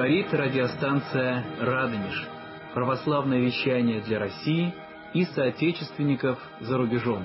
Говорит радиостанция «Радонеж». Православное вещание для России и соотечественников за рубежом.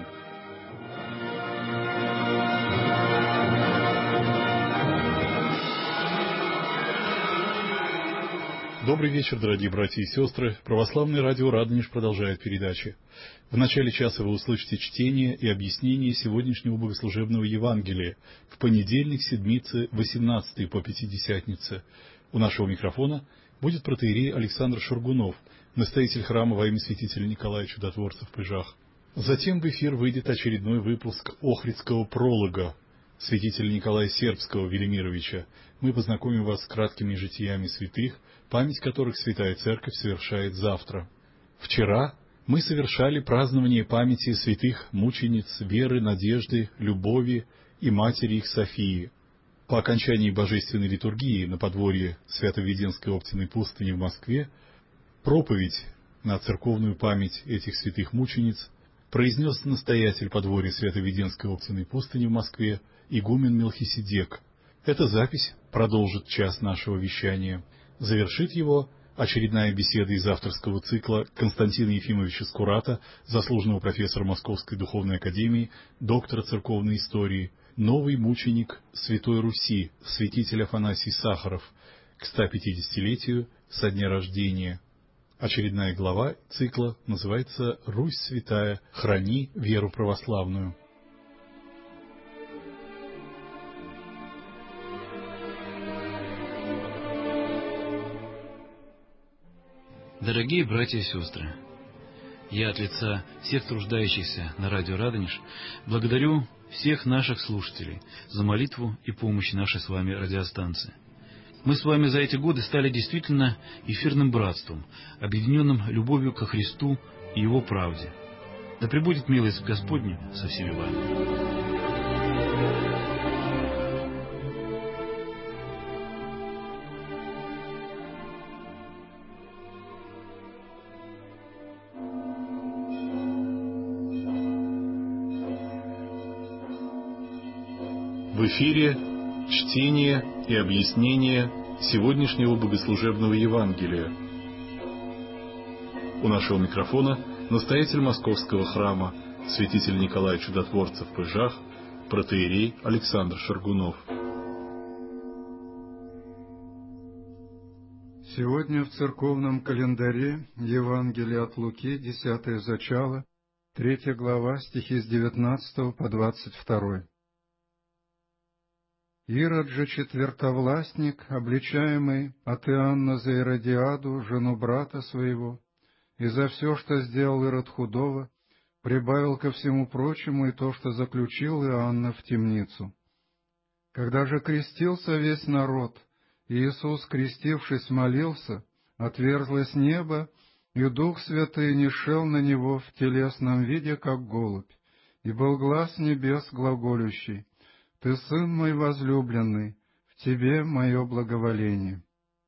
Добрый вечер, дорогие братья и сестры. Православное радио «Радонеж» продолжает передачи. В начале часа вы услышите чтение и объяснение сегодняшнего богослужебного Евангелия в понедельник, седмицы, 18 по Пятидесятнице. У нашего микрофона будет протоиерей Александр Шаргунов, настоятель храма во имя святителя Николая Чудотворца в Пыжах. Затем в эфир выйдет очередной выпуск Охридского пролога святителя Николая Сербского Велимировича. Мы познакомим вас с краткими житиями святых, память которых Святая Церковь совершает завтра. Вчера мы совершали празднование памяти святых мучениц веры, надежды, любови и матери их Софии. По окончании божественной литургии на подворье Свято-Введенской Оптиной пустыни в Москве проповедь на церковную память этих святых мучениц произнес настоятель подворья Свято-Введенской Оптиной пустыни в Москве игумен Мелхиседек. Эта запись продолжит час нашего вещания. Завершит его очередная беседа из авторского цикла Константина Ефимовича Скурата, заслуженного профессора Московской Духовной Академии, доктора церковной истории, новый мученик Святой Руси, святитель Афанасий Сахаров, к 150-летию со дня рождения. Очередная глава цикла называется «Русь святая, храни веру православную». Дорогие братья и сестры, я от лица всех труждающихся на радио «Радонеж» благодарю всех наших слушателей за молитву и помощь нашей с вами радиостанции. Мы с вами за эти годы стали действительно эфирным братством, объединенным любовью ко Христу и Его правде. Да пребудет милость Господня со всеми вами. В эфире чтение и объяснение сегодняшнего богослужебного Евангелия. У нашего микрофона настоятель Московского храма, святитель Николай Чудотворца в Пыжах, протоиерей Александр Шаргунов. Сегодня в церковном календаре Евангелие от Луки, 10 зачало, 3 глава, стихи с 19 по 22. Ирод же четвертовластник, обличаемый от Иоанна за Иродиаду, жену брата своего, и за все, что сделал Ирод худого, прибавил ко всему прочему и то, что заключил Иоанна в темницу. Когда же крестился весь народ, и Иисус, крестившись, молился, отверзлось небо, и Дух Святый нишел на него в телесном виде, как голубь, и был глас небес глаголющий: «Ты, Сын мой возлюбленный, в Тебе мое благоволение».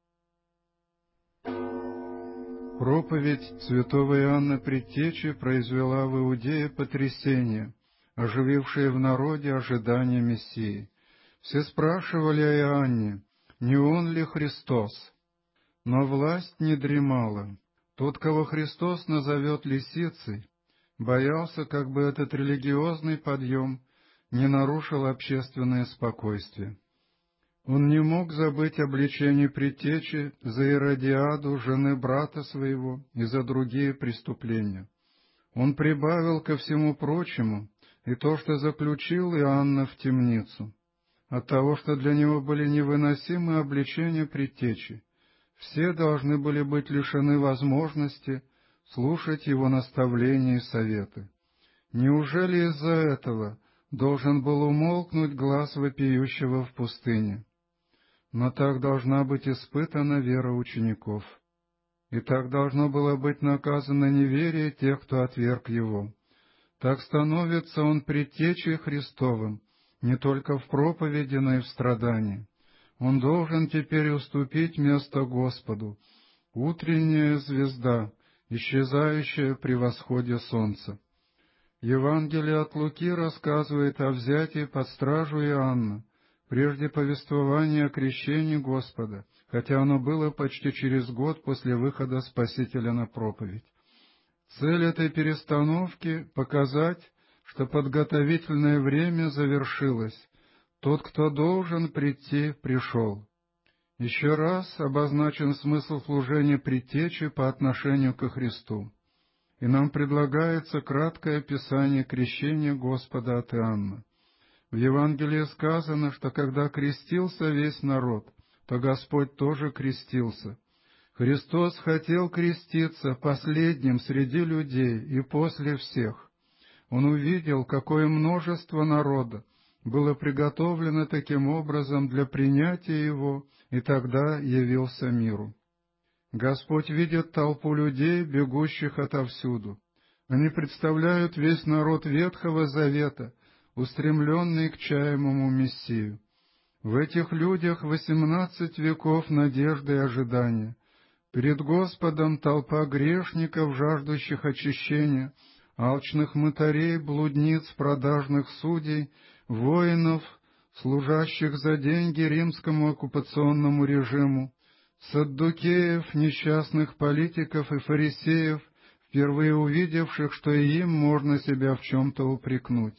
Проповедь святого Иоанна Предтечи произвела в Иудее потрясение, оживившее в народе ожидание Мессии. Все спрашивали о Иоанне, не он ли Христос? Но власть не дремала. Тот, кого Христос назовет лисицей, боялся, как бы этот религиозный подъем не нарушил общественное спокойствие. Он не мог забыть обличение Предтечи за Иродиаду, жены брата своего, и за другие преступления. Он прибавил ко всему прочему и то, что заключил Иоанна в темницу. От того, что для него были невыносимы обличения Предтечи, все должны были быть лишены возможности слушать его наставления и советы. Неужели из-за этого должен был умолкнуть глас вопиющего в пустыне? Но так должна быть испытана вера учеников. И так должно было быть наказано неверие тех, кто отверг его. Так становится он предтечей Христовым, не только в проповеди, но и в страдании. Он должен теперь уступить место Господу, утренняя звезда, исчезающая при восходе солнца. Евангелие от Луки рассказывает о взятии под стражу Иоанна, прежде повествования о крещении Господа, хотя оно было почти через год после выхода Спасителя на проповедь. Цель этой перестановки — показать, что подготовительное время завершилось, тот, кто должен прийти, пришел. Еще раз обозначен смысл служения предтечи по отношению ко Христу, и нам предлагается краткое описание крещения Господа от Иоанна. В Евангелии сказано, что когда крестился весь народ, то Господь тоже крестился. Христос хотел креститься последним среди людей и после всех. Он увидел, какое множество народа было приготовлено таким образом для принятия Его, и тогда явился миру. Господь видит толпу людей, бегущих отовсюду. Они представляют весь народ Ветхого Завета, устремленный к чаемому Мессию. В этих людях 18 веков надежды и ожидания. Перед Господом толпа грешников, жаждущих очищения, алчных мытарей, блудниц, продажных судей, воинов, служащих за деньги римскому оккупационному режиму, саддукеев, несчастных политиков и фарисеев, впервые увидевших, что и им можно себя в чем-то упрекнуть.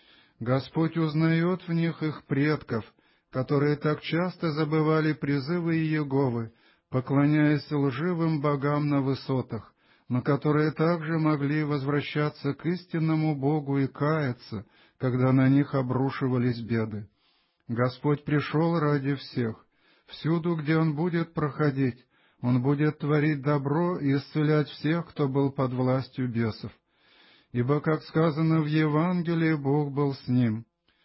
Господь узнает в них их предков, которые так часто забывали призывы Иеговы, поклоняясь лживым богам на высотах, но которые также могли возвращаться к истинному Богу и каяться, когда на них обрушивались беды. Господь пришел ради всех. Всюду, где Он будет проходить, Он будет творить добро и исцелять всех, кто был под властью бесов. Ибо, как сказано в Евангелии, Бог был с Ним.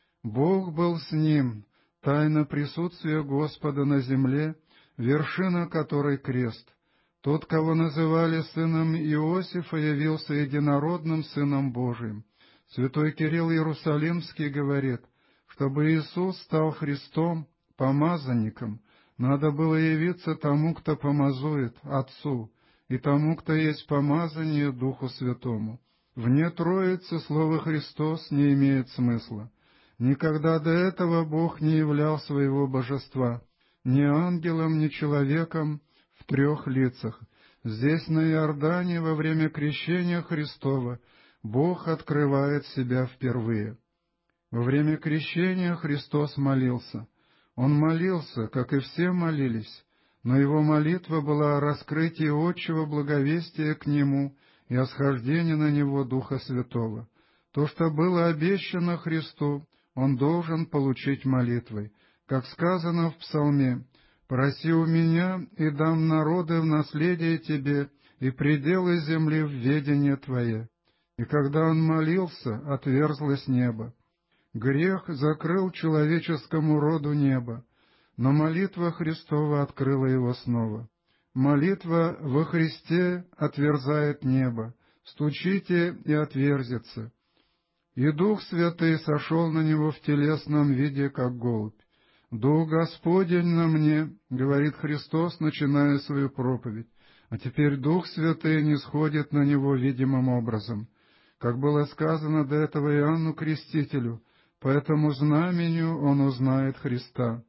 Бог был с Ним, тайна присутствия Господа на земле, вершина которой крест. Тот, кого называли сыном Иосифа, явился единородным Сыном Божиим. Святой Кирилл Иерусалимский говорит, чтобы Иисус стал Христом, помазанником, надо было явиться тому, кто помазует, Отцу, и тому, кто есть помазание, Духу Святому. Вне Троицы слово «Христос» не имеет смысла. Никогда до этого Бог не являл своего божества ни ангелом, ни человеком в 3 лицах. Здесь, на Иордане, во время крещения Христова, Бог открывает себя впервые. Во время крещения Христос молился. Он молился, как и все молились, но Его молитва была о раскрытии отчего благовестия к Нему и о схождении на Него Духа Святого. То, что было обещано Христу, Он должен получить молитвой. Как сказано в Псалме, «Проси у Меня, и дам народы в наследие Тебе, и пределы земли в ведение Твое». И когда Он молился, отверзлось небо. Грех закрыл человеческому роду небо, но молитва Христова открыла его снова. Молитва во Христе отверзает небо. Стучите, и отверзится. И Дух Святый сошел на него в телесном виде, как голубь. «Дух Господень на мне», — говорит Христос, начиная свою проповедь, а теперь Дух Святый нисходит на него видимым образом. Как было сказано до этого Иоанну Крестителю, по этому знамению он узнает Христа.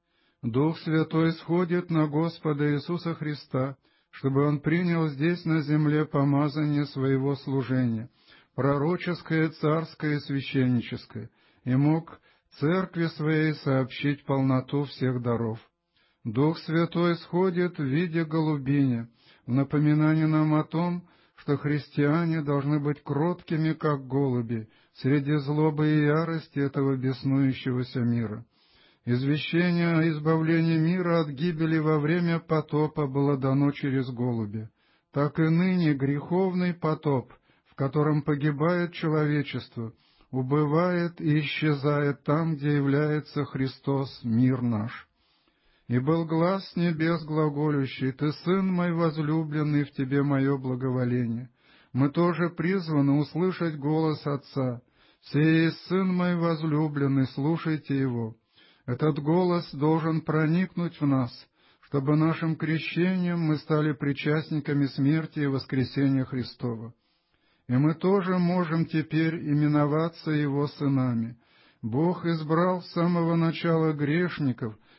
Дух Святой сходит на Господа Иисуса Христа, чтобы Он принял здесь на земле помазание своего служения, пророческое, царское и священническое, и мог Церкви Своей сообщить полноту всех даров. Дух Святой сходит в виде голубиня, в напоминание нам о том, что христиане должны быть кроткими, как голуби, среди злобы и ярости этого беснующегося мира. Извещение о избавлении мира от гибели во время потопа было дано через голубя. Так и ныне греховный потоп, в котором погибает человечество, убывает и исчезает там, где является Христос, мир наш. И был глас с небес глаголющий: «Ты, Сын мой возлюбленный, в Тебе мое благоволение». Мы тоже призваны услышать голос Отца: «Сей есть Сын мой возлюбленный, слушайте Его». Этот голос должен проникнуть в нас, чтобы нашим крещением мы стали причастниками смерти и воскресения Христова. И мы тоже можем теперь именоваться Его сынами. Бог избрал с самого начала грешников,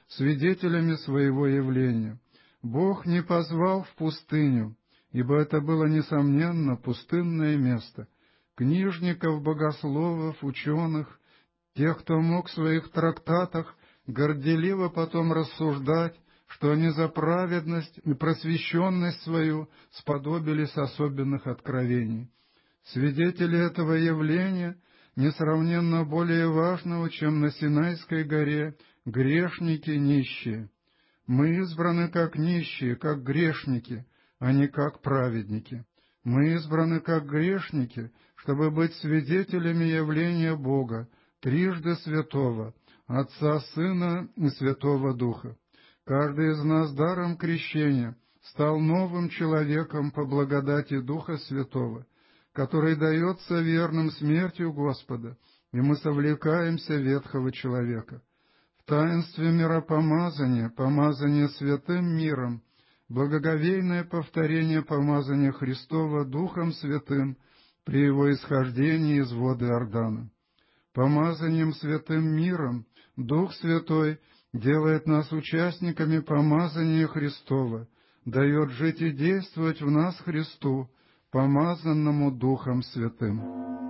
свидетелями своего явления. Бог не позвал в пустыню, ибо это было, несомненно, пустынное место, книжников, богословов, ученых, тех, кто мог в своих трактатах горделиво потом рассуждать, что они за праведность и просвещенность свою сподобились особенных откровений. Свидетели этого явления несравненно более важного, чем на Синайской горе, грешники нищие. Мы избраны как нищие, как грешники, а не как праведники. Мы избраны как грешники, чтобы быть свидетелями явления Бога, трижды святого, Отца, Сына и Святого Духа. Каждый из нас даром крещения стал новым человеком по благодати Духа Святого, который дается верным смертью Господа, и мы совлекаемся ветхого человека. В таинстве миропомазания, помазания святым миром, благоговейное повторение помазания Христова Духом Святым при Его исхождении из воды Иордана. Помазанием святым миром Дух Святой делает нас участниками помазания Христова, дает жить и действовать в нас Христу, помазанному Духом Святым.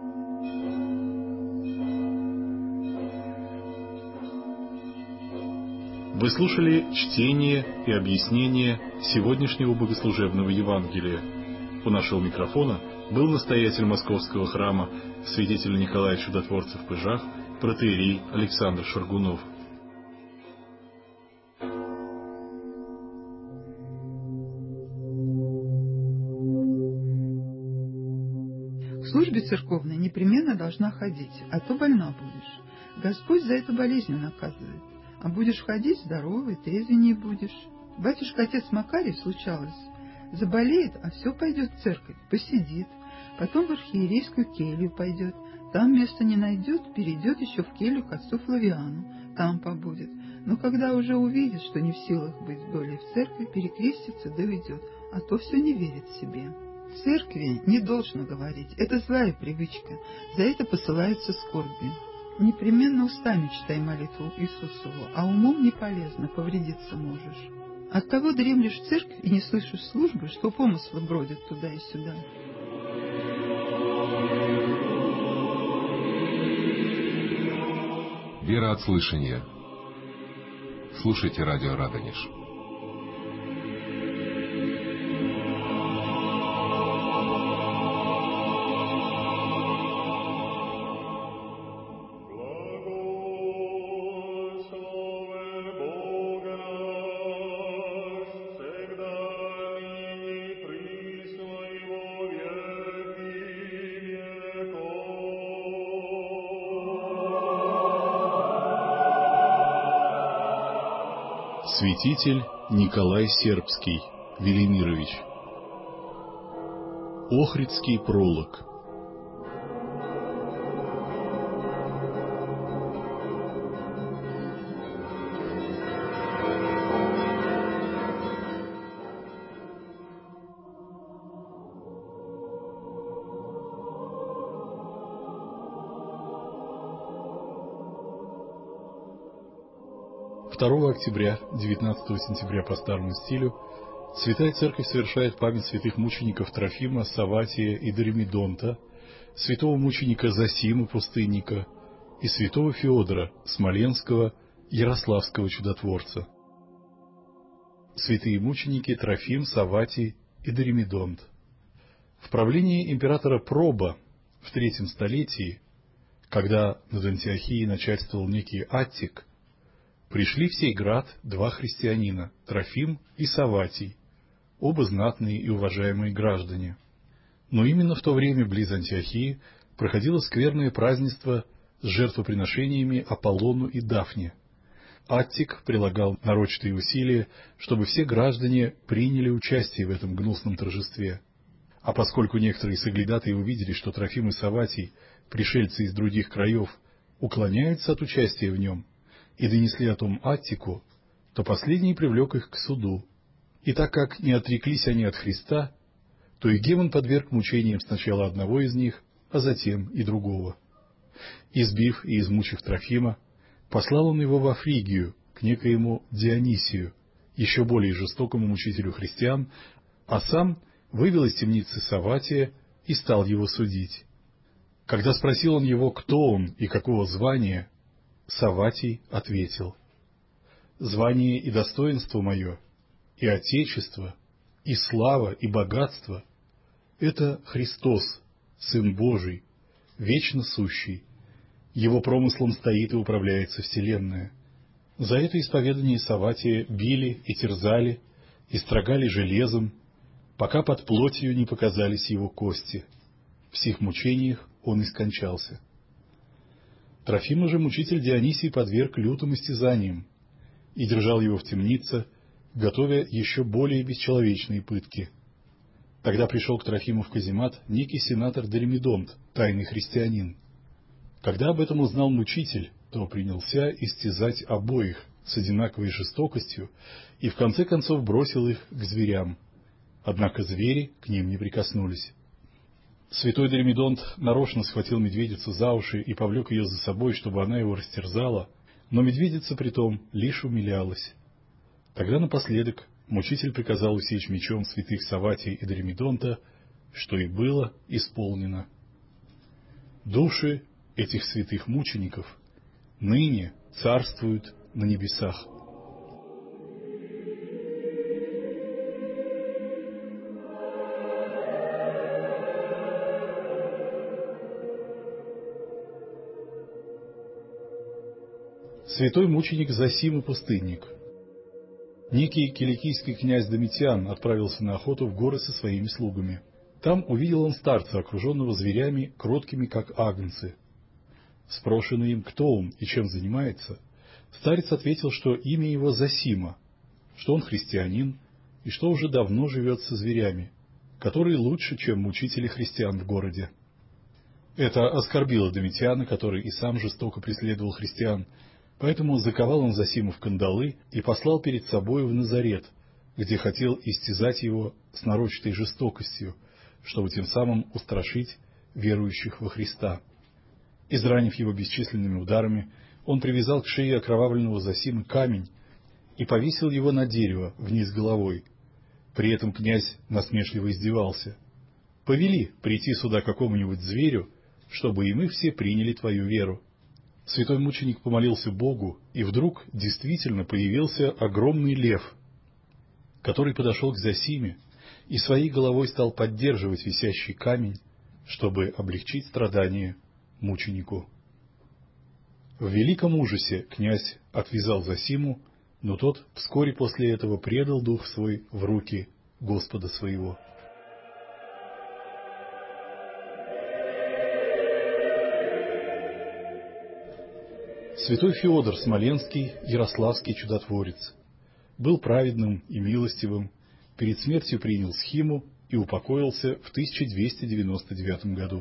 Вы слушали чтение и объяснение сегодняшнего богослужебного Евангелия. У нашего микрофона был настоятель Московского храма, святитель Николай Чудотворцев Пыжах, протоиерей Александр Шаргунов. К службе церковной непременно должна ходить, а то больна будешь. Господь за это болезнью наказывает. А будешь ходить здоровый, трезвенней будешь. Батюшка-отец Макарий, случалось, заболеет, а все пойдет в церковь, посидит, потом в архиерейскую келью пойдет, там места не найдет, перейдет еще в келью к отцу Флавиану, там побудет. Но когда уже увидит, что не в силах быть более в церкви, перекрестится да уйдет, а то все не верит себе. В церкви не должно говорить, это злая привычка, за это посылаются скорби. Непременно устами читай молитву Иисусову, а умом не полезно, повредиться можешь. Оттого дремлешь в церкви и не слышишь службы, что помыслы бродят туда и сюда. Вера от слышания. Слушайте радио Радонеж. Святитель Николай Сербский Велимирович. Охридский пролог. Октября, 19 сентября по старому стилю, Святая Церковь совершает память святых мучеников Трофима, Савватия и Доримедонта, святого мученика Зосимы Пустынника и святого Феодора Смоленского, Ярославского чудотворца. Святые мученики Трофим, Савватий и Доримедонт. В правлении императора Проба в III столетии, когда над Антиохией начальствовал некий Аттик, пришли в сей град два христианина, Трофим и Савватий, оба знатные и уважаемые граждане. Но именно в то время близ Антиохии проходило скверное празднество с жертвоприношениями Аполлону и Дафне. Аттик прилагал нарочитые усилия, чтобы все граждане приняли участие в этом гнусном торжестве. А поскольку некоторые соглядатые увидели, что Трофим и Савватий, пришельцы из других краев, уклоняются от участия в нем, и донесли о том Аттику, то последний привлек их к суду. И так как не отреклись они от Христа, то и Гемон подверг мучениям сначала одного из них, а затем и другого. Избив и измучив Трофима, послал он его во Фригию к некоему Дионисию, еще более жестокому мучителю христиан, а сам вывел из темницы Савватия и стал его судить. Когда спросил он его, кто он и какого звания, Савватий ответил: «Звание и достоинство мое, и отечество, и слава, и богатство — это Христос, Сын Божий, вечно сущий. Его промыслом стоит и управляется вселенная». За это исповедание Савватия били и терзали, и строгали железом, пока под плотью не показались его кости. В сих мучениях он и скончался. Трофима же мучитель Дионисий подверг лютым истязаниям и держал его в темнице, готовя еще более бесчеловечные пытки. Тогда пришел к Трофиму в каземат некий сенатор Доримедонт, тайный христианин. Когда об этом узнал мучитель, то принялся истязать обоих с одинаковой жестокостью и в конце концов бросил их к зверям. Однако звери к ним не прикоснулись. Святой Доримедонт нарочно схватил медведицу за уши и повлек ее за собой, чтобы она его растерзала, но медведица притом лишь умилялась. Тогда напоследок мучитель приказал усечь мечом святых Савватия и Доримедонта, что и было исполнено. Души этих святых мучеников ныне царствуют на небесах. Святой мученик Зосим и пустынник. Некий киликийский князь Домитиан отправился на охоту в горы со своими слугами. Там увидел он старца, окруженного зверями, кроткими, как агнцы. Спрошенный им, кто он и чем занимается, старец ответил, что имя его Зосима, что он христианин и что уже давно живет со зверями, которые лучше, чем мучители христиан в городе. Это оскорбило Домитиана, который и сам жестоко преследовал христиан, поэтому заковал он Зосиму в кандалы и послал перед собой в Назарет, где хотел истязать его с нарочитой жестокостью, чтобы тем самым устрашить верующих во Христа. Изранив его бесчисленными ударами, он привязал к шее окровавленного Зосимы камень и повесил его на дерево вниз головой. При этом князь насмешливо издевался: «Повели прийти сюда какому-нибудь зверю, чтобы и мы все приняли твою веру». Святой мученик помолился Богу, и вдруг действительно появился огромный лев, который подошел к Зосиме и своей головой стал поддерживать висящий камень, чтобы облегчить страдания мученику. В великом ужасе князь отвязал Зосиму, но тот вскоре после этого предал дух свой в руки Господа своего. Святой Феодор Смоленский, ярославский чудотворец, был праведным и милостивым, перед смертью принял схиму и упокоился в 1299 году.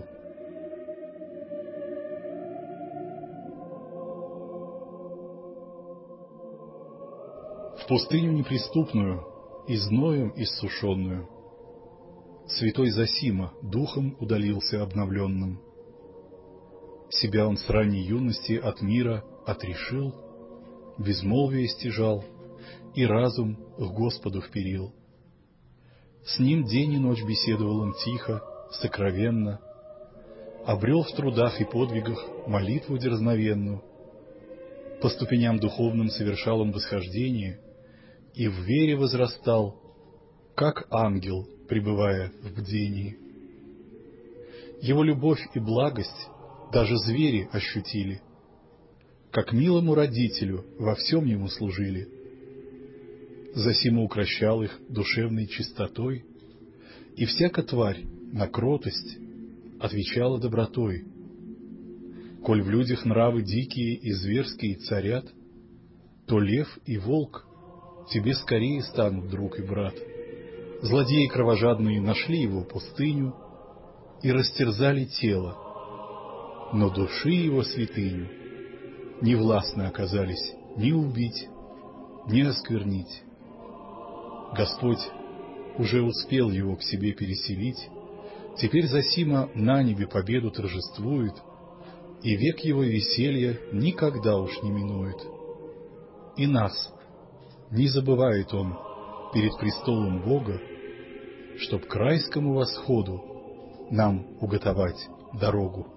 В пустыню неприступную и зноем иссушенную святой Зосима духом удалился обновленным. Себя он с ранней юности от мира отрешил, безмолвие стяжал и разум к Господу вперил. С ним день и ночь беседовал он тихо, сокровенно, обрел в трудах и подвигах молитву дерзновенную. По ступеням духовным совершал он восхождение и в вере возрастал, как ангел, пребывая в бдении. Его любовь и благость даже звери ощутили, как милому родителю во всем ему служили. Зосима укрощал их душевной чистотой, и всяка тварь на кротость отвечала добротой. Коль в людях нравы дикие и зверские царят, то лев и волк тебе скорее станут друг и брат. Злодеи кровожадные нашли его пустыню и растерзали тело, но души его святыню не властны оказались ни убить, ни осквернить. Господь уже успел его к себе переселить, теперь Зосима на небе победу торжествует, и век его веселья никогда уж не минует. и нас не забывает Он перед престолом Бога, чтоб к райскому восходу нам уготовать дорогу.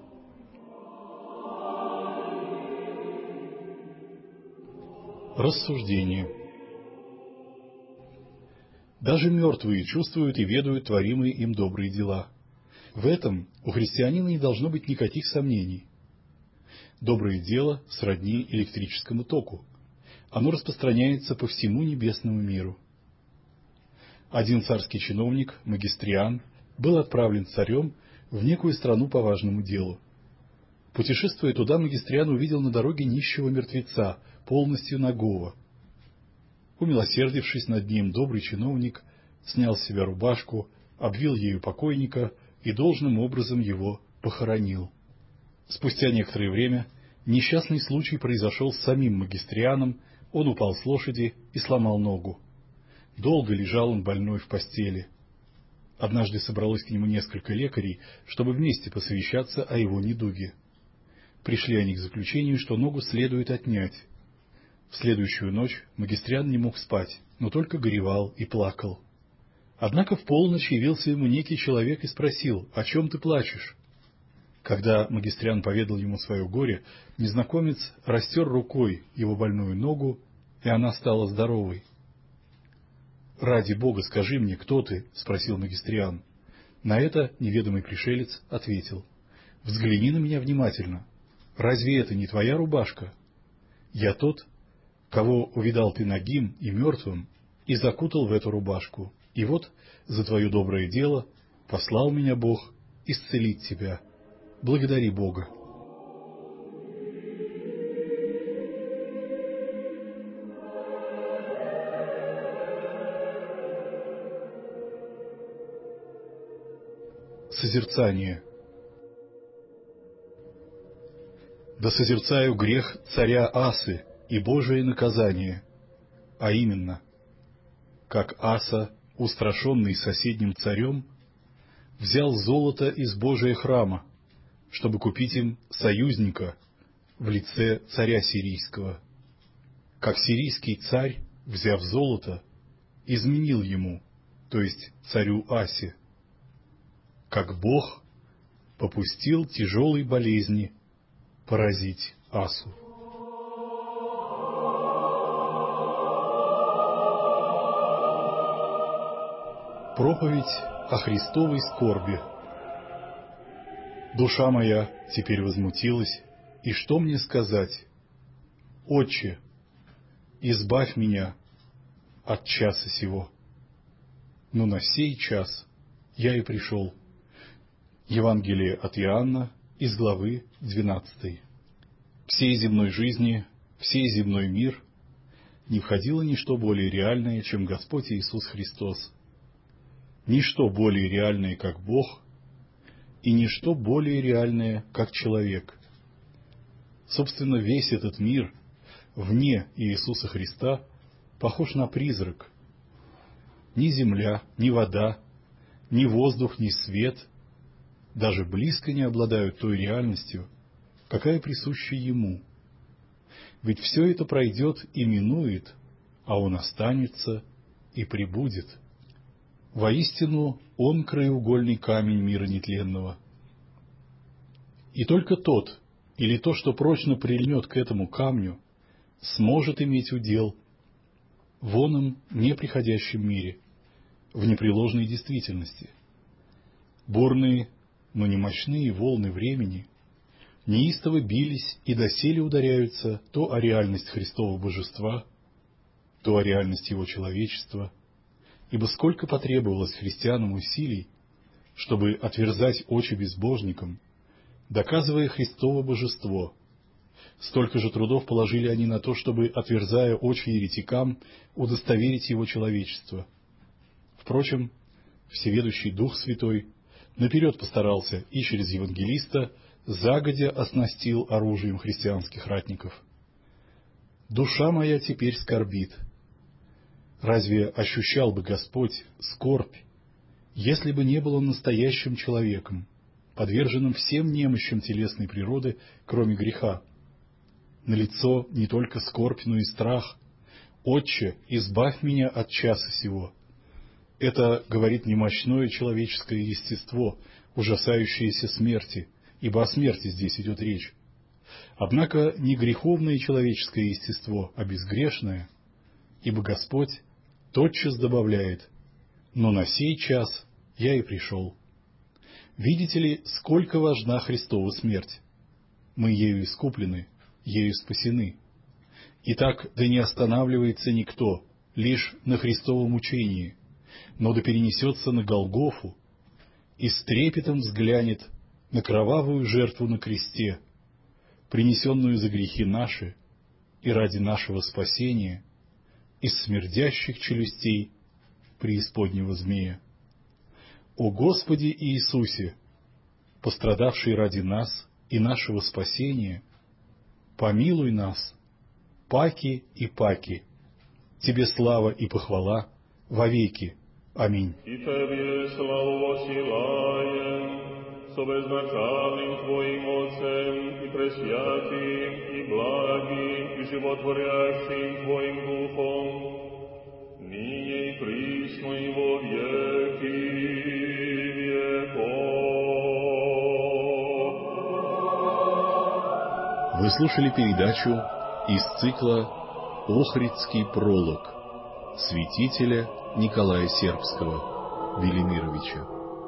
Рассуждение. Даже мертвые чувствуют и ведают творимые им добрые дела. В этом у христианина не должно быть никаких сомнений. Доброе дело сродни электрическому току. Оно распространяется по всему небесному миру. Один царский чиновник, Магистриан, был отправлен царем в некую страну по важному делу. Путешествуя туда, Магистриан увидел на дороге нищего мертвеца, полностью нагого. Умилосердившись над ним, добрый чиновник снял с себя рубашку, обвил ею покойника и должным образом его похоронил. Спустя некоторое время несчастный случай произошел с самим Магистрианом, он упал с лошади и сломал ногу. Долго лежал он больной в постели. Однажды собралось к нему несколько лекарей, чтобы вместе посовещаться о его недуге. Пришли они к заключению, что ногу следует отнять. В следующую ночь Магистриан не мог спать, но только горевал и плакал. Однако в полночь явился ему некий человек и спросил: «О чем ты плачешь?» Когда Магистриан поведал ему свое горе, незнакомец растер рукой его больную ногу, и она стала здоровой. «Ради Бога, скажи мне, кто ты?» — спросил Магистриан. На это неведомый пришелец ответил: «Взгляни на меня внимательно. Разве это не твоя рубашка? Я тот, кого увидал ты нагим и мертвым, и закутал в эту рубашку. И вот за твое доброе дело послал меня Бог исцелить тебя. Благодари Бога». Созерцание. Да созерцаю грех царя Асы и Божие наказание, а именно, как Аса, устрашенный соседним царем, взял золото из Божия храма, чтобы купить им союзника в лице царя сирийского. Как сирийский царь, взяв золото, изменил ему, то есть царю Асе. Как Бог попустил тяжелой болезни поразить Асу. Проповедь о Христовой скорби. Душа моя теперь возмутилась, и что мне сказать? Отче, избавь меня от часа сего. Но на сей час я и пришел. Евангелие от Иоанна из главы 12. Всей земной жизни, всей земной мир не входило ничто более реальное, чем Господь Иисус Христос. Ничто более реальное, как Бог, и ничто более реальное, как человек. Собственно, весь этот мир вне Иисуса Христа похож на призрак. Ни земля, ни вода, ни воздух, ни свет даже близко не обладают той реальностью, какая присуща Ему. Ведь все это пройдет и минует, а Он останется и пребудет. Воистину, Он краеугольный камень мира нетленного. И только тот, или то, что прочно прильнет к этому камню, сможет иметь удел в оном неприходящем мире, в непреложной действительности. Бурные, но не мощные волны времени неистово бились и доселе ударяются то о реальность Христова божества, то о реальность Его человечества, ибо сколько потребовалось христианам усилий, чтобы отверзать очи безбожникам, доказывая Христово божество, столько же трудов положили они на то, чтобы, отверзая очи еретикам, удостоверить Его человечество. Впрочем, всеведущий Дух Святой наперед постарался и через евангелиста загодя оснастил оружием христианских ратников. «Душа моя теперь скорбит». Разве ощущал бы Господь скорбь, если бы не был Он настоящим человеком, подверженным всем немощам телесной природы, кроме греха? Налицо не только скорбь, но и страх, «Отче, избавь меня от часа сего». Это говорит не мощное человеческое естество, ужасающееся смерти, ибо о смерти здесь идет речь. Однако не греховное человеческое естество, а безгрешное, ибо Господь тотчас добавляет: «Но на сей час я и пришел». Видите ли, сколько важна Христова смерть? Мы ею искуплены, ею спасены. Итак, да не останавливается никто лишь на Христовом учении, но да перенесется на Голгофу и с трепетом взглянет на кровавую жертву на кресте, принесенную за грехи наши и ради нашего спасения из смердящих челюстей преисподнего змея. О Господи Иисусе, пострадавший ради нас и нашего спасения, помилуй нас, паки и паки. Тебе слава и похвала вовеки. Аминь. И Тебе славу воссылаем, со безмеркавным Твоим Отцем и пресвятым, и благим, и животворящим Твоим Духом, ныне и присно и во веки веков. Вы слушали передачу из цикла «Охридский пролог» святителя Николая Сербского Велимировича.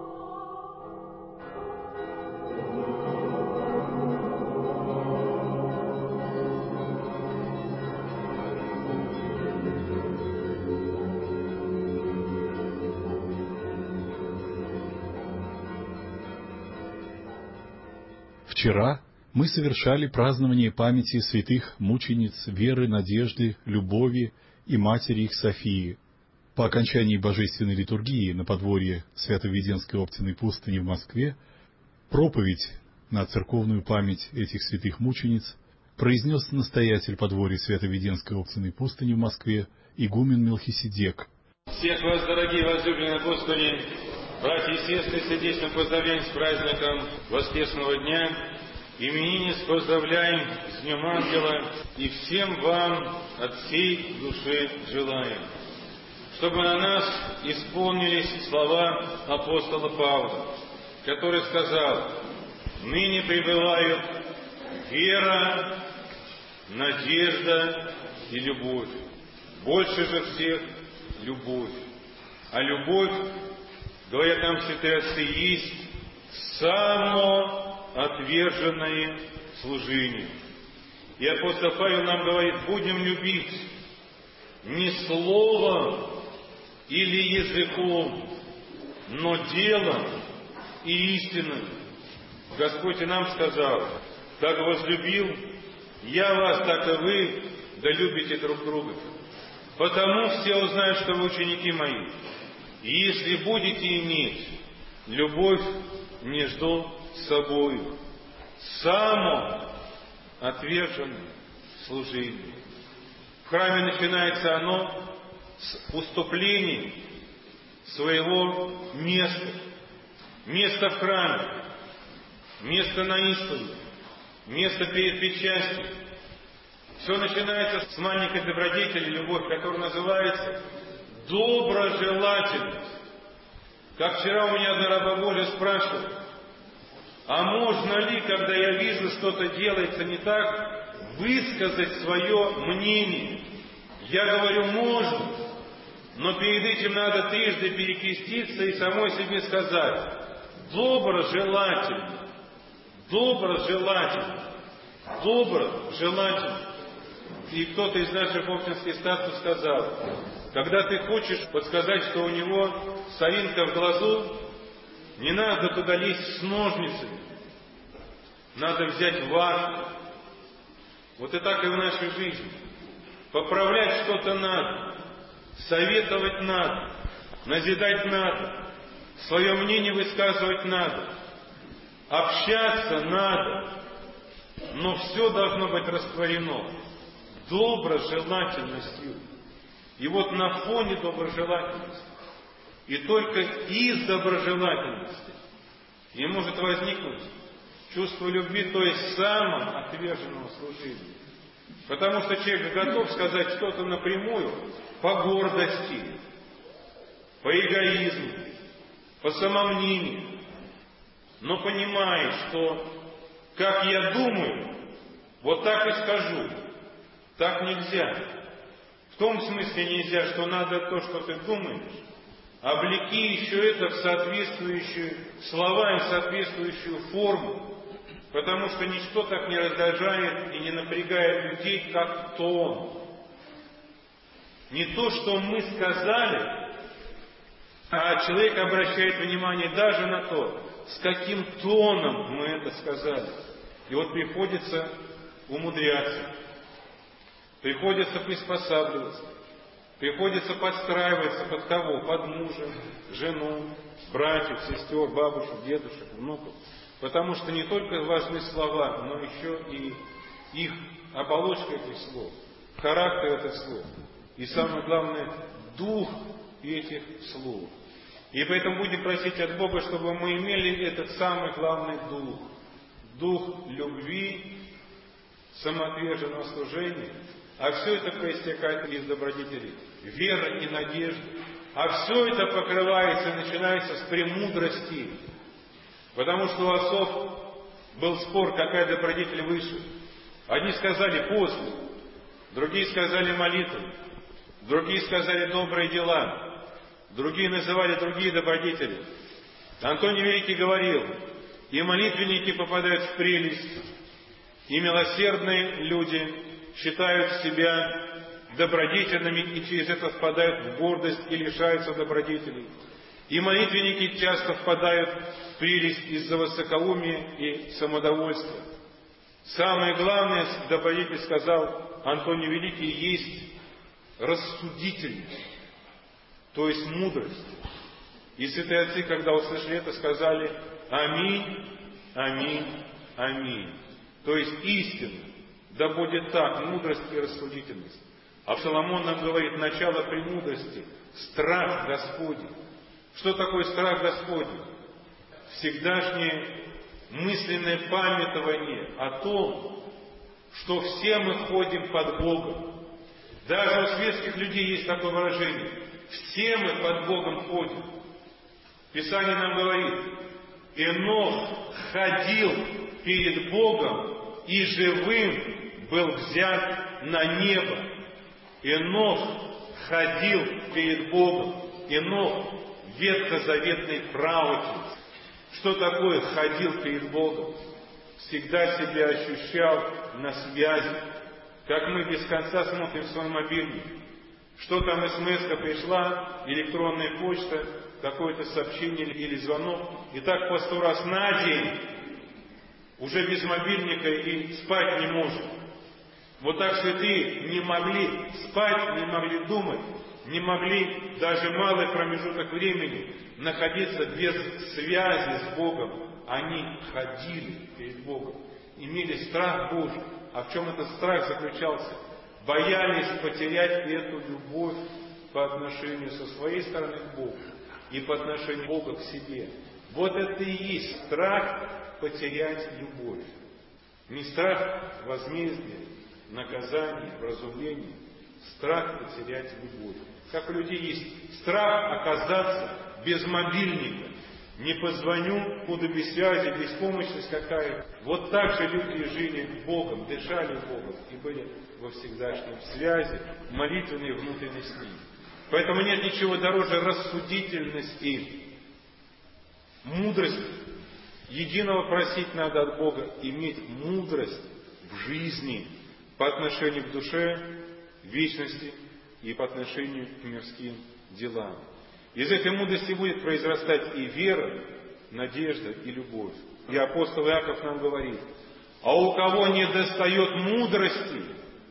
Вчера мы совершали празднование памяти святых мучениц Веры, Надежды, Любови и матери их Софии. По окончании божественной литургии на подворье Свято-Введенской Оптиной пустыни в Москве проповедь на церковную память этих святых мучениц произнес настоятель подворья Свято-Введенской Оптиной пустыни в Москве игумен Мелхиседек. Всех вас, дорогие возлюбленные Господи, братья и сестры, сердечно поздравляем с праздником Воскресного дня. Именинниц поздравляем с Днем Ангела и всем вам от всей души желаем, чтобы на нас исполнились слова апостола Павла, который сказал: «Ныне пребывают вера, надежда и любовь. Больше же всех любовь. А любовь, говорят нам святые отцы, есть самоотверженное служение». И апостол Павел нам говорит: будем любить не словом или языком, но делом и истиной. Господь и нам сказал: как возлюбил я вас, так и вы, да любите друг друга. Потому все узнают, что вы ученики мои, и если будете иметь любовь между собою, самоотверженное служение. В храме начинается оно с уступления своего места. Место в храме, место на исповеди, место перед причастием. Все начинается с маленькой добродетели, любовь, которая называется доброжелательность. Как вчера у меня одна раба Божия спрашивала: а можно ли, когда я вижу, что-то делается не так, высказать свое мнение? Я говорю, можно, но перед этим надо трижды перекреститься и самой себе сказать: доброжелательно, доброжелательно, доброжелательно. И кто-то из наших оптинских старцев сказал: когда ты хочешь подсказать, что у него соринка в глазу, не надо туда лезть с ножницами, надо взять ватку. Вот и так и в нашей жизни. Поправлять что-то надо, советовать надо, назидать надо, свое мнение высказывать надо, общаться надо, но все должно быть растворено доброжелательностью. И вот на фоне доброжелательности, и только из доброжелательности и может возникнуть чувство любви, то есть самоотверженного служения. Потому что человек готов сказать что-то напрямую по гордости, по эгоизму, по самомнению, но понимает, что как я думаю, вот так и скажу. Так нельзя. В том смысле нельзя, что надо то, что ты думаешь, облеки еще это в соответствующие слова и в соответствующую форму. Потому что ничто так не раздражает и не напрягает людей, как тон. Не то, что мы сказали, а человек обращает внимание даже на то, с каким тоном мы это сказали. И вот приходится умудряться, приходится приспосабливаться, приходится подстраиваться под кого? Под мужа, жену, братьев, сестер, бабушек, дедушек, внуков. Потому что не только важны слова, но еще и их оболочка этих слов, характер этих слов. И самое главное, дух этих слов. И поэтому будем просить от Бога, чтобы мы имели этот самый главный дух. Дух любви, самоотверженного служения. А все это проистекает из добродетелей. Вера и надежда. А все это покрывается и начинается с премудрости. Потому что у отцов был спор, какая добродетель выше. Одни сказали после, другие сказали молитвы, другие сказали добрые дела, другие называли другие добродетели. Антоний Великий говорил, и молитвенники попадают в прелесть, и милосердные люди считают себя добродетельными и через это впадают в гордость и лишаются добродетелей. И молитвенники часто впадают в прелесть из-за высокоумия и самодовольства. Самое главное, добродетель, сказал Антоний Великий, есть рассудительность, то есть мудрость. И святые отцы, когда услышали это, сказали «Аминь, аминь, аминь». То есть истина, да будет так, мудрость и рассудительность. А Соломон нам говорит, начало премудрости – страх Господень. Что такое страх Господень? Всегдашнее мысленное памятование о том, что все мы ходим под Богом. Даже у светских людей есть такое выражение. Все мы под Богом ходим. Писание нам говорит, Енох ходил перед Богом и живым был взят на небо. Енох ходил перед Богом. Енох ветхозаветный праведник. Что такое ходил перед Богом? Всегда себя ощущал на связи. Как мы без конца смотрим в свой мобильник. Что там смс-ка пришла, электронная почта, какое-то сообщение или звонок. И так по 100 раз на день уже без мобильника и спать не можем. Вот так святые не могли спать, не могли думать, не могли даже малый промежуток времени находиться без связи с Богом. Они ходили перед Богом, имели страх Божий. А в чем этот страх заключался? Боялись потерять эту любовь по отношению со своей стороны к Богу и по отношению Бога к себе. Вот это и есть страх потерять любовь. Не страх возмездия, наказания, вразумления. Страх потерять любовь. Как у людей есть страх оказаться без мобильника. Не позвоню, буду без связи, беспомощность какая-то. Вот так же люди жили Богом, дышали Богом и были во всегдашней связи, молитвенной внутренней с Ним. Поэтому нет ничего дороже рассудительности, мудрости. Единого просить надо от Бога, иметь мудрость в жизни по отношению к душе, вечности и по отношению к мирским делам. Из этой мудрости будет произрастать и вера, надежда и любовь. И апостол Иаков нам говорит, а у кого не достает мудрости,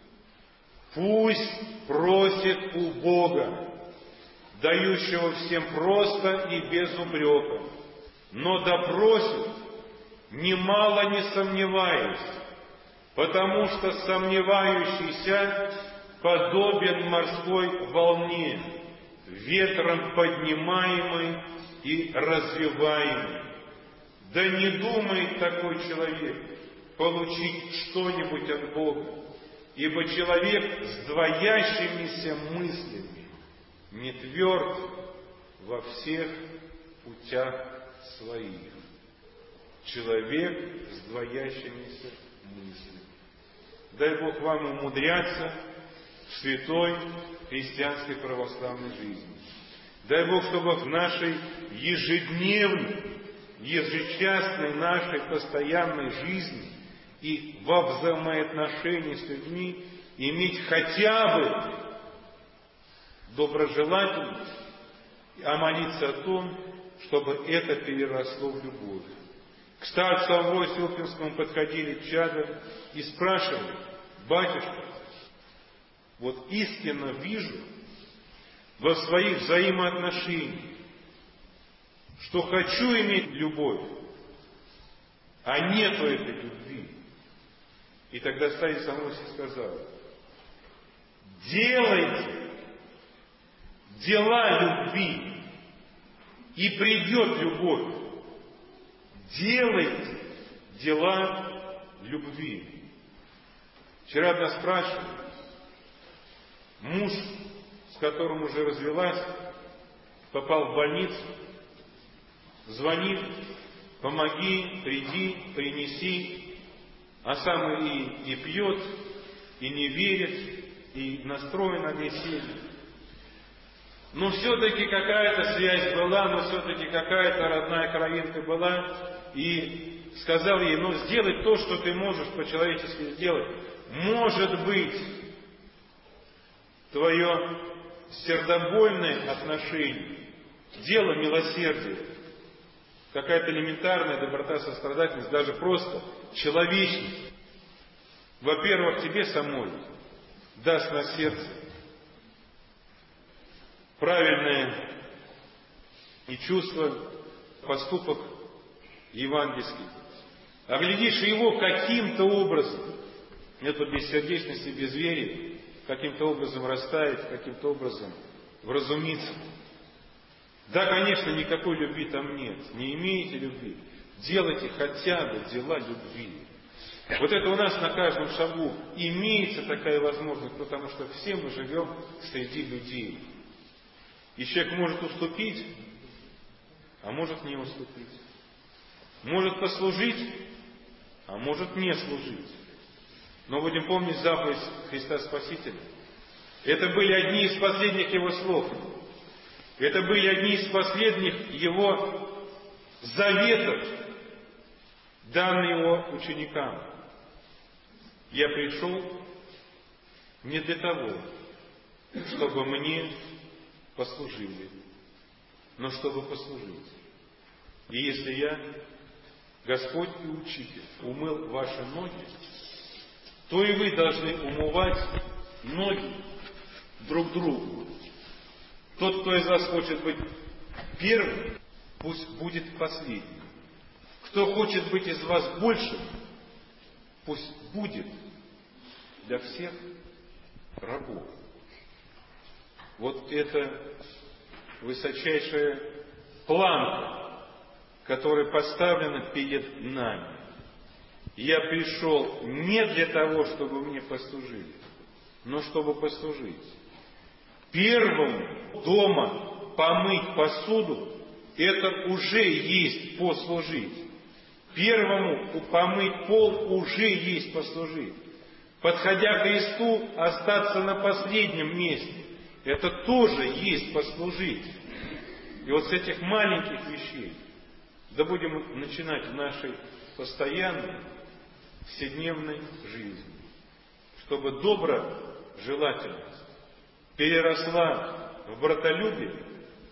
пусть просит у Бога, дающего всем просто и без упрека, но допросит, немало не сомневаясь, потому что сомневающийся подобен морской волне, ветром поднимаемый и развиваемый. Да не думает такой человек получить что-нибудь от Бога. ибо человек с двоящимися мыслями не тверд во всех путях своих. Человек с двоящимися мыслями. Дай Бог вам умудряться в святой христианской православной жизни. Дай Бог, чтобы в нашей ежедневной, ежечасной нашей постоянной жизни и во взаимоотношении с людьми иметь хотя бы доброжелательность, а молиться о том, чтобы это переросло в любовь. К старцу Аввою Силпинскому подходили чада и спрашивали: батюшка, вот истинно вижу во своих взаимоотношениях, что хочу иметь любовь, а нету этой любви. И тогда старец Аввой сказал: делайте дела любви, и придет любовь. Делайте дела любви. Вчера нас спрашивали, муж, с которым уже развелась, попал в больницу, звонит: помоги, приди, принеси, а сам и пьет, и не верит, и настроен агрессивно. Но все-таки какая-то связь была, но все-таки какая-то родная кровинка была. И сказал ей: ну сделай то, что ты можешь по-человечески сделать. Может быть, твое сердобольное отношение, дело милосердия, какая-то элементарная доброта, сострадательность, даже просто человечность, во-первых, тебе самой даст на сердце правильное и чувство, поступок евангельский. А глядишь, его каким-то образом, эту бессердечность и безверие, каким-то образом растает, каким-то образом вразумится. Да, конечно, никакой любви там нет. Не имеете любви, делайте хотя бы дела любви. Вот это у нас на каждом шагу имеется такая возможность, потому что все мы живем среди людей. И человек может уступить, а может не уступить. Может послужить, а может не служить. Но будем помнить заповедь Христа Спасителя. Это были одни из последних Его слов. Это были одни из последних Его заветов, данные Его ученикам. Я пришел не для того, чтобы мне послужили, но чтобы послужить. И если я, Господь и Учитель, умыл ваши ноги, то и вы должны умывать ноги друг другу. Тот, кто из вас хочет быть первым, пусть будет последним. Кто хочет быть из вас большим, пусть будет для всех рабов. Вот это высочайшая планка, которая поставлена перед нами. Я пришел не для того, чтобы мне послужили, но чтобы послужить. Первому дома помыть посуду — это уже есть послужить. Первому помыть пол уже есть послужить. Подходя к Христу, остаться на последнем месте — это тоже есть послужить. И вот с этих маленьких вещей да будем начинать в нашей постоянной, вседневной жизни, чтобы доброжелательность переросла в братолюбие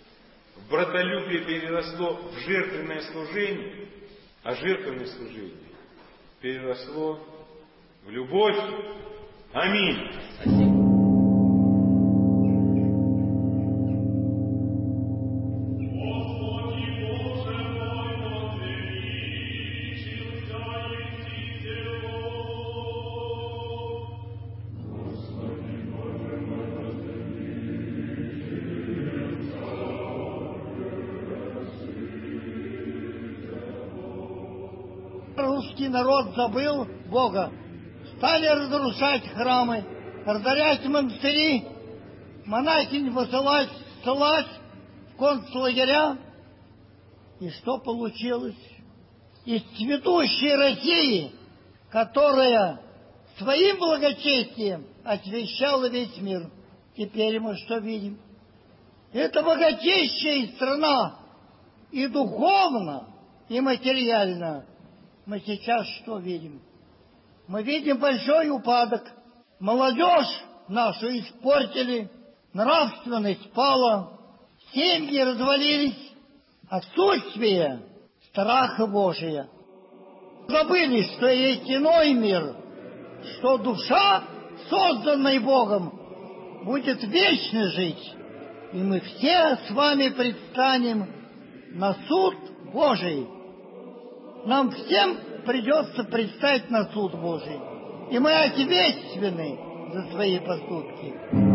переросло в жертвенное служение, а жертвенное служение переросло в любовь. Аминь. Русский народ забыл Бога. стали разрушать храмы, разорять монастыри, монахинь высылать, ссылать в концлагеря. И что получилось? Из цветущей России, которая своим благочестием освещала весь мир, теперь мы что видим? Это богатейшая страна, и духовно, и материально. Мы сейчас что видим? Мы видим большой упадок. Молодежь нашу испортили, нравственность пала, семьи развалились, отсутствие страха Божия. Забыли, что есть иной мир, что душа, созданная Богом, будет вечно жить. И мы все с вами предстанем на суд Божий. Нам всем придется предстать на суд Божий. И мы ответственны за свои поступки.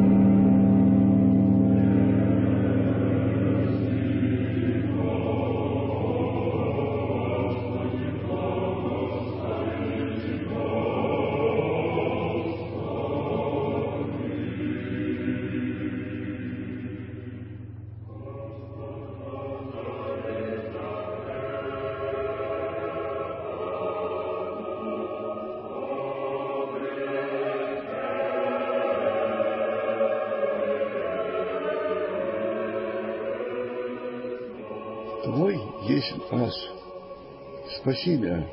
Твой есть ас, спаси меня.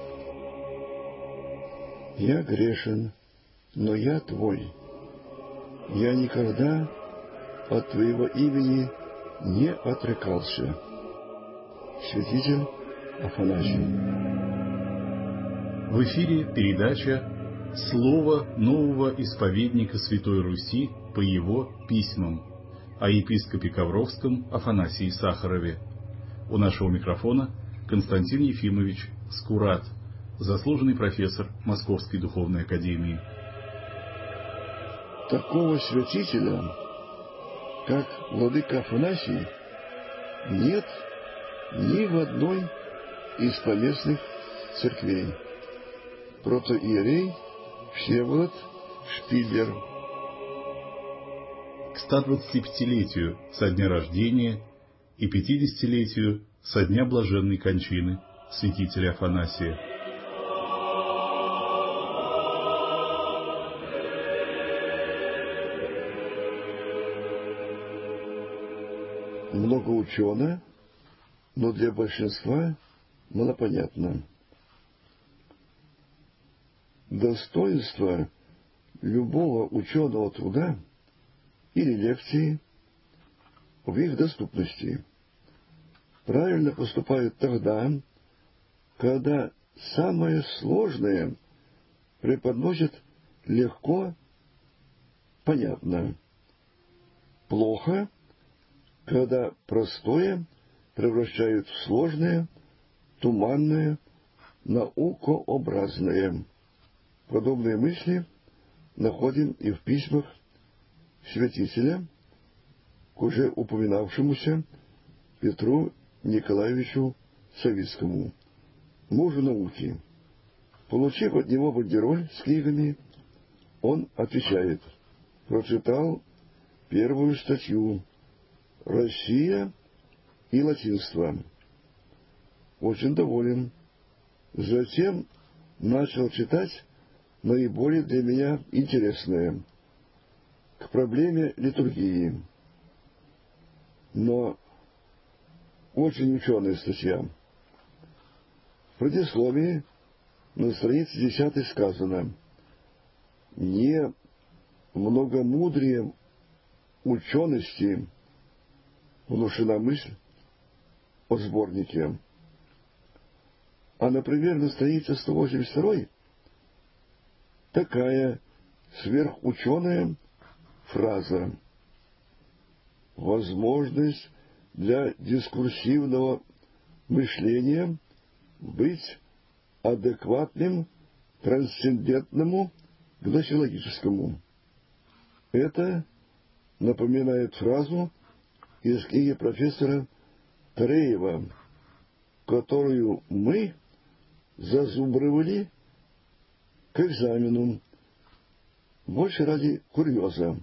Я грешен, но я Твой. Я никогда от Твоего имени не отрекался. Святитель Афанасий. В эфире передача «Слово нового исповедника Святой Руси по его письмам» о епископе Ковровском Афанасии Сахарове. У нашего микрофона Константин Ефимович Скурат, заслуженный профессор Московской Духовной Академии. Такого святителя, как владыка Афанасий, нет ни в одной из поместных церквей. Протоиерей Всеволод Шпиллер. К 125-летию со дня рождения и 50-летию со дня блаженной кончины святителя Афанасия. Многоучено, но для большинства малопонятно. Достоинство любого ученого труда или лекции в их доступности. Правильно поступают тогда, когда самое сложное преподносят легко, понятно. Плохо, когда простое превращают в сложное, туманное, наукообразное. Подобные мысли находим и в письмах святителя к уже упоминавшемуся Петру Николаевичу Савицкому, мужу науки. Получив от него бандероль с книгами, он отвечает: прочитал первую статью «Россия и латинство». Очень доволен. Затем начал читать наиболее для меня интересное к проблеме литургии. Но очень ученая статья. В предисловии на странице 10 сказано: не многомудрием учености внушена мысль о сборнике. А, например, на странице 182 такая сверхученая фраза: возможность для дискурсивного мышления быть адекватным трансцендентному гносеологическому. Это напоминает фразу из книги профессора Тареева, которую мы зазубривали к экзамену больше ради курьеза.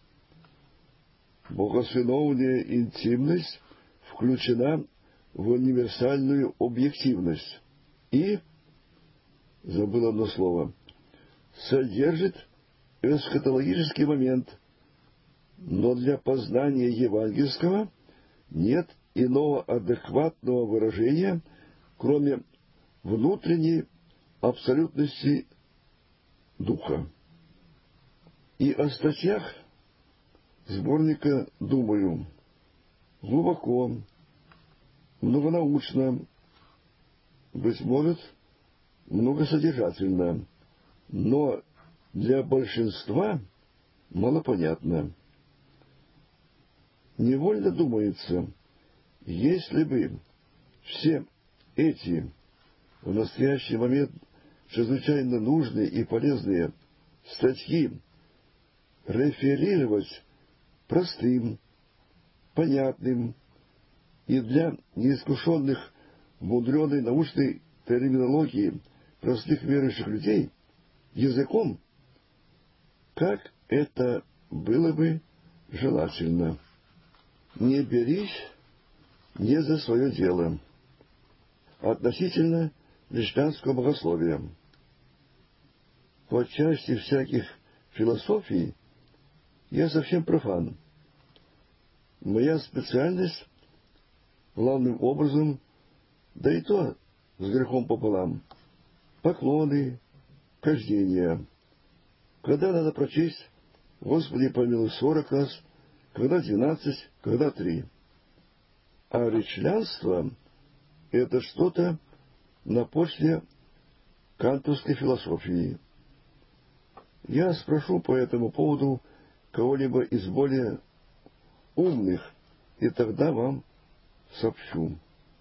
Богословная интимность включена в универсальную объективность и, забыл одно слово, содержит эсхатологический момент, но для познания евангельского нет иного адекватного выражения, кроме внутренней абсолютности духа. И о статьях сборника думаю глубоко, многонаучно, быть может, многосодержательно, но для большинства малопонятно. Невольно думается, если бы все эти в настоящий момент чрезвычайно нужные и полезные статьи реферировать простым, понятным и для неискушенных в мудреной научной терминологии простых верующих людей языком, как это было бы желательно. Не берись не за свое дело. Относительно христианского богословия. По части всяких философий я совсем профан. Моя специальность главным образом, да и то с грехом пополам, поклоны, кождения. Когда надо прочесть «Господи, помилуй» 40 раз, когда 12, когда 3. А речлянство — это что-то на почве кантовской философии. Я спрошу по этому поводу кого-либо из более умных, и тогда вам сообщу.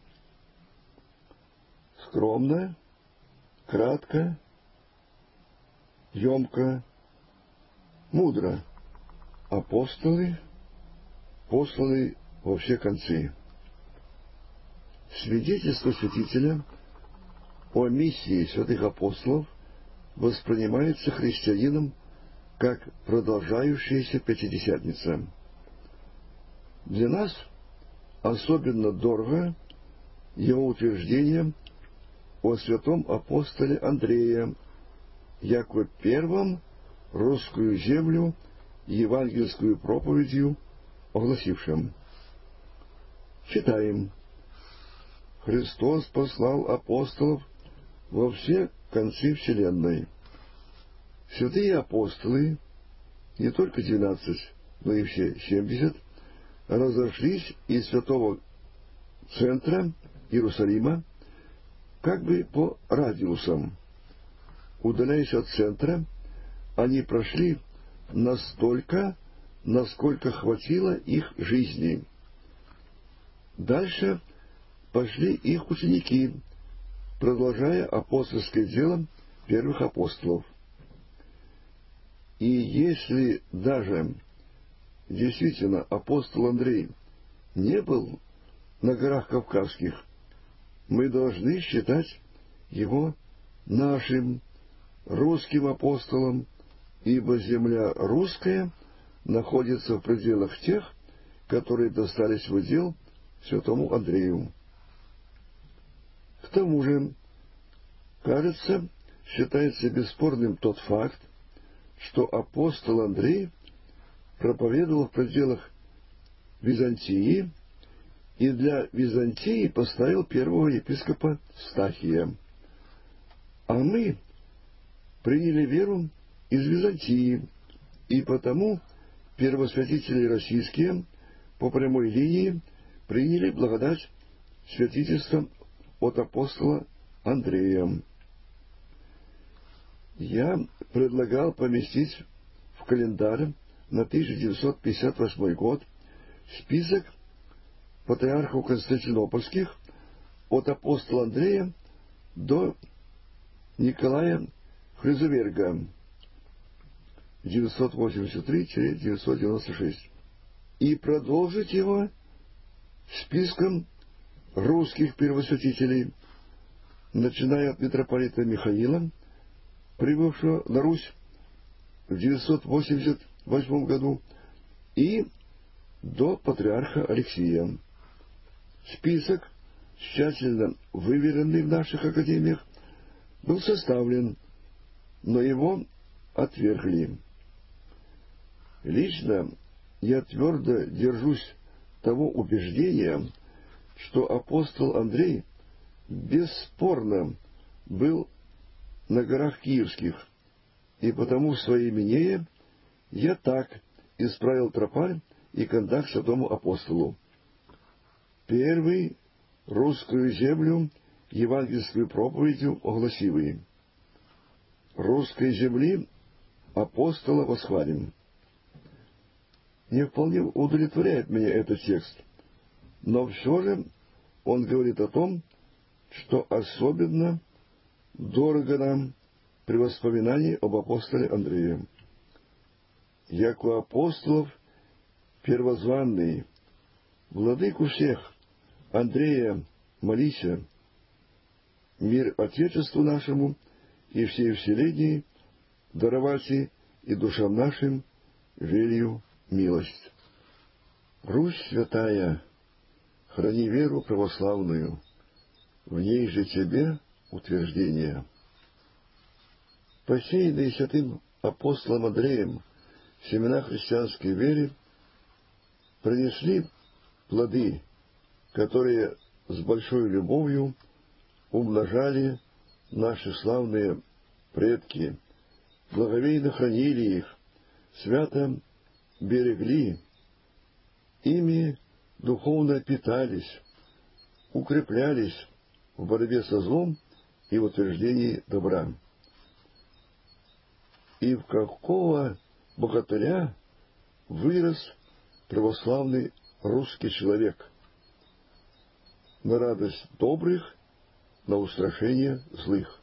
Скромно, кратко, емко, мудро. Апостолы посланы во все концы. Свидетельство святителя о миссии святых апостолов воспринимается христианином как продолжающаяся Пятидесятница. Для нас особенно дорого его утверждение о святом апостоле Андрея, яко первом русскую землю евангельскую проповедью огласившим. Читаем. Христос послал апостолов во все концы вселенной. Святые апостолы, не только 12, но и все 70, разошлись из святого центра Иерусалима как бы по радиусам. Удаляясь от центра, они прошли настолько, насколько хватило их жизни. Дальше пошли их ученики, продолжая апостольское дело первых апостолов. И если даже действительно апостол Андрей не был на горах Кавказских, мы должны считать его нашим русским апостолом, ибо земля русская находится в пределах тех, которые достались в удел святому Андрею. К тому же, кажется, считается бесспорным тот факт, что апостол Андрей проповедовал в пределах Византии и для Византии поставил первого епископа Стахия. А мы приняли веру из Византии, и потому первосвятители российские по прямой линии приняли благодать святительства от апостола Андрея. Я предлагал поместить в календарь на 1958 год список патриархов константинопольских от апостола Андрея до Николая Хризоверга 983-996 и продолжить его списком русских первосвятителей, начиная от митрополита Михаила, прибывшего на Русь в 988 году и до патриарха Алексия. Список, тщательно выверенный в наших академиях, был составлен, но его отвергли. Лично я твердо держусь того убеждения, что апостол Андрей бесспорно был на горах Киевских, и потому в своей Минее я так исправил тропарь и контакт святому апостолу. Первый русскую землю евангельскую проповедью огласивый. Русской земли апостола восхвалим. Не вполне удовлетворяет меня этот текст, но все же он говорит о том, что особенно дорого нам при воспоминании об апостоле Андрее. Яко апостолов первозванный, владыку всех, Андрея, молися, мир Отечеству нашему и всей вселенной, даровати и душам нашим велью милость. Русь святая, храни веру православную, в ней же тебе утверждение. Посеянные святым апостолом Андреем семена христианской веры принесли плоды, которые с большой любовью умножали наши славные предки, благовейно хранили их, свято берегли, ими духовно питались, укреплялись в борьбе со злом и в утверждении добра. И в какого богатыря вырос православный русский человек, на радость добрых, на устрашение злых.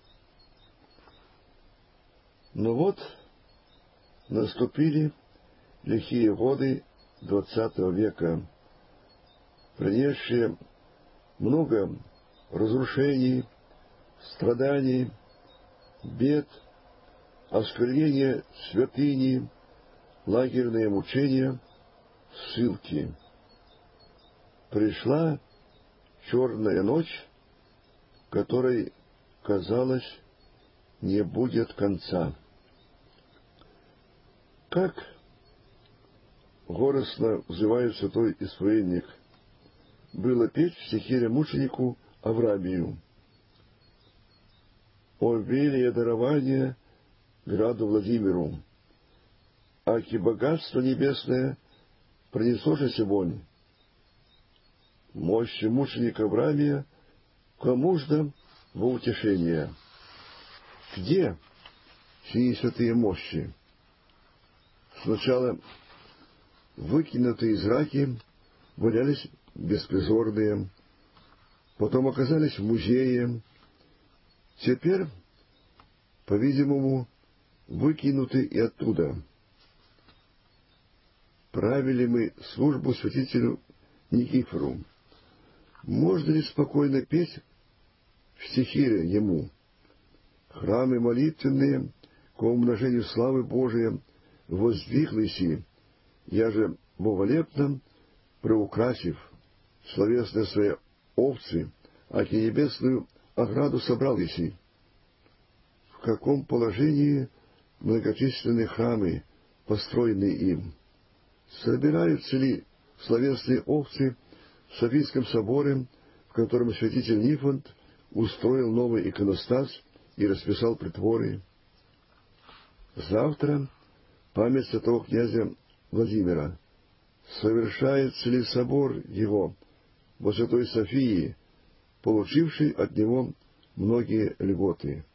Но вот наступили лихие годы XX века, принесшие много разрушений, страданий, бед, осквернение святыни, лагерные мучения, ссылки. Пришла черная ночь, которой, казалось, не будет конца. Как горестно взывает святой исповедник, было петь в стихире мученику Авраамию: «О велие дарование граду Владимиру, аки богатство небесное принесоше сегодня, мощи мученика Авраамия, кому ждам во утешение? Где сии святые мощи? Сначала выкинутые из раки валялись беспризорные, потом оказались в музее, теперь, по-видимому, выкинуты и оттуда. Правили мы службу святителю Никифору. Можно ли спокойно петь в стихире ему? Храмы молитвенные, ко умножению славы Божией, воздвиглыси, я же боволепно, приукрасив словесные свои овцы, аки небесную ограду собрал еси. В каком положении многочисленные храмы, построенные им? Собираются ли словесные овцы в Софийском соборе, в котором святитель Нифонт устроил новый иконостас и расписал притворы? Завтра память святого князя Владимира. Совершается ли собор его во Святой Софии, получивший от него многие льготы?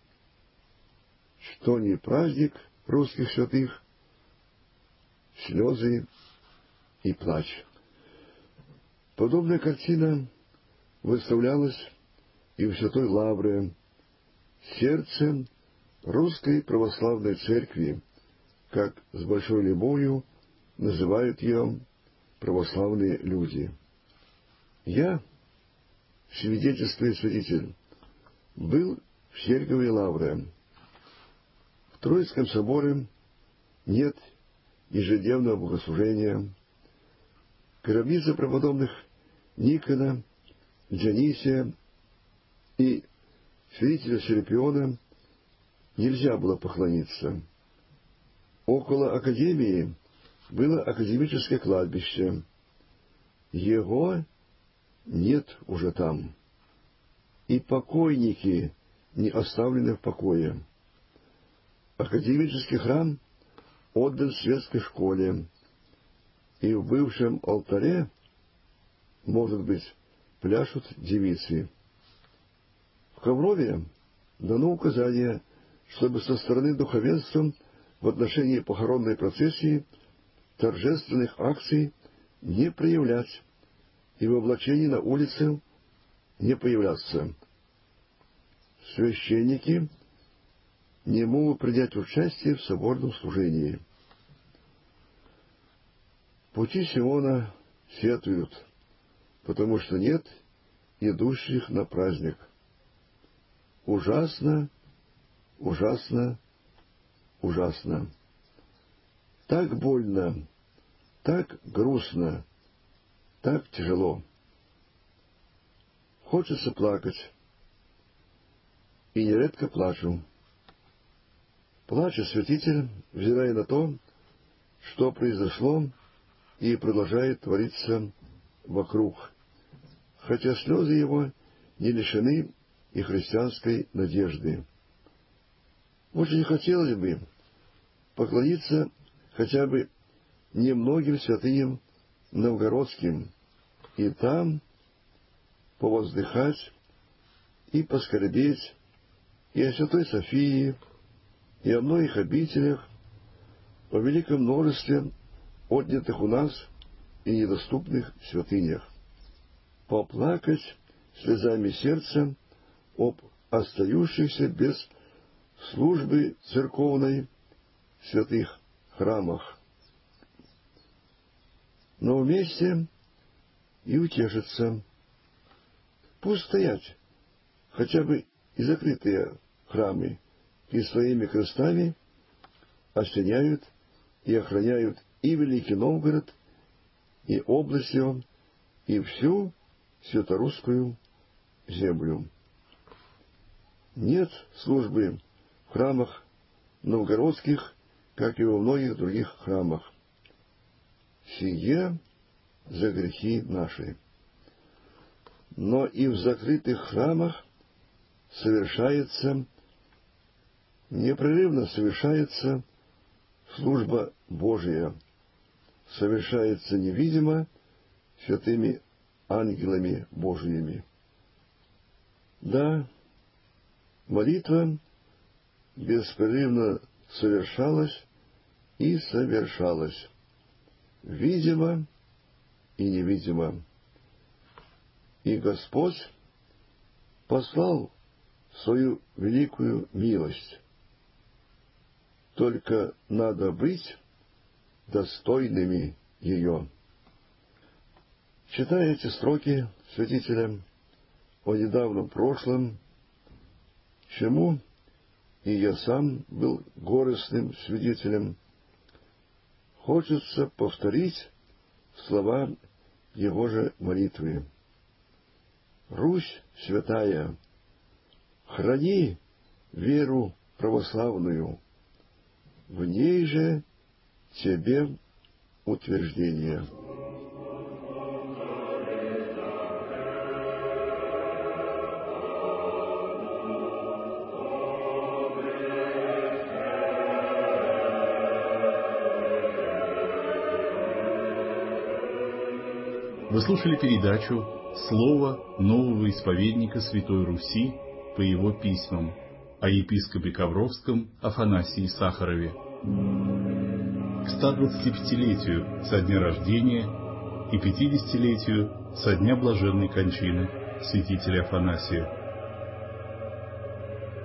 Что не праздник русских святых, слезы и плач. Подобная картина выставлялась и в Святой Лавре, сердце русской православной церкви, как с большой любовью называют ее православные люди. Я, свидетельствует святитель, был в Сергиевой Лавре. В Троицком соборе нет ежедневного богослужения. Гробнице преподобных Никона, Дионисия и святителя Серапиона нельзя было поклониться. Около академии было академическое кладбище. Его нет уже там. И покойники не оставлены в покое. Академический храм отдан светской школе, и в бывшем алтаре, может быть, пляшут девицы. В Коврове дано указание, чтобы со стороны духовенства в отношении похоронной процессии торжественных акций не проявлять и в облачении на улице не появляться. Священники не могут принять участие в соборном служении. Пути Сиона сетуют, потому что нет идущих на праздник. Ужасно, ужасно, ужасно. Так больно, так грустно, так тяжело. Хочется плакать, и нередко плачу. Плачет святитель, взирая на то, что произошло и продолжает твориться вокруг, хотя слезы его не лишены и христианской надежды. Очень хотелось бы поклониться хотя бы немногим святыням новгородским, и там повоздыхать и поскорбеть и о святой Софии, и о многих обителях, о великом множестве отнятых у нас и недоступных святынях. Поплакать слезами сердца об остающихся без службы церковной святых храмах. Но вместе и утешиться. Пусть стоять хотя бы и закрытые храмы, и своими крестами осеняют и охраняют и Великий Новгород, и область его, и всю святорусскую землю. Нет службы в храмах новгородских, как и во многих других храмах. Сие за грехи наши. Но и в закрытых храмах непрерывно совершается служба Божия, совершается невидимо святыми ангелами Божиими. Да, молитва беспрерывно совершалась и совершалась, видимо и невидимо. И Господь послал свою великую милость. Только надо быть достойными ее. Читая эти строки святителя о недавнем прошлом, чему и я сам был горестным свидетелем, хочется повторить слова его же молитвы. Русь святая, храни веру православную, в ней же тебе утверждение. Вы слушали передачу «Слово нового исповедника Святой Руси» по его письмам о епископе Ковровском Афанасии Сахарове. К 125-летию со дня рождения и 50-летию со дня блаженной кончины святителя Афанасия.